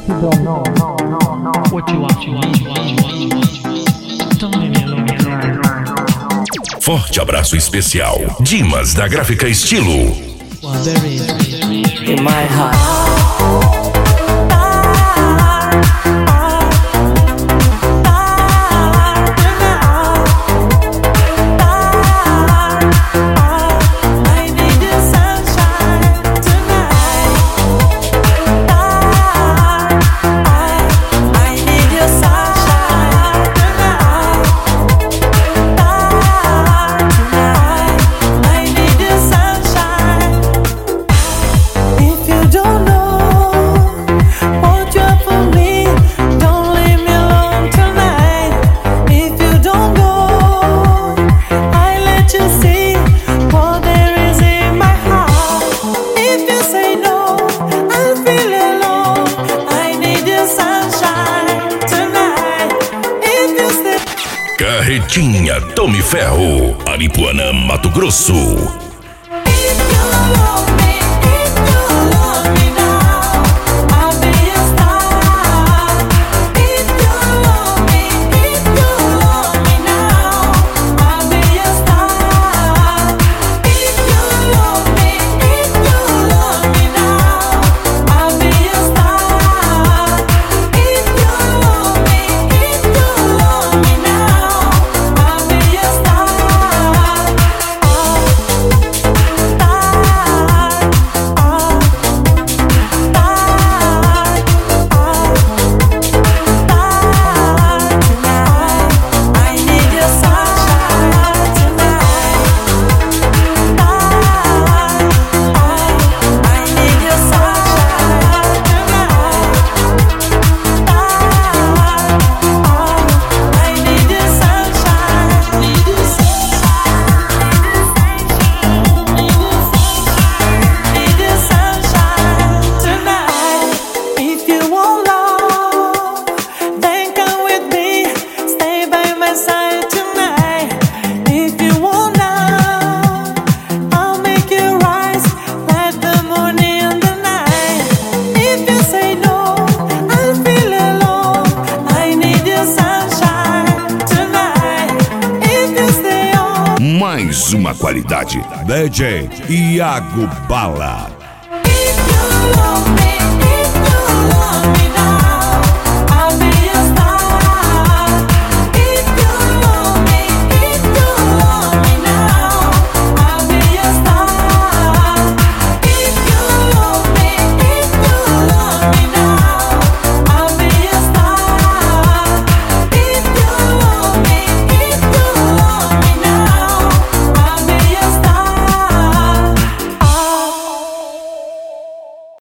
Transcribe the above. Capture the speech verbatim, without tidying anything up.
don't know, no, no, no. What you want, you want, you want, you want, you want. Don't leave me alone, right. Forte abraço especial, Dimas da Gráfica Estilo. Well, there is in my heart. Carretinha Tome Ferro, Aripuanã, Mato Grosso. Mais uma qualidade. D J Iago Bala.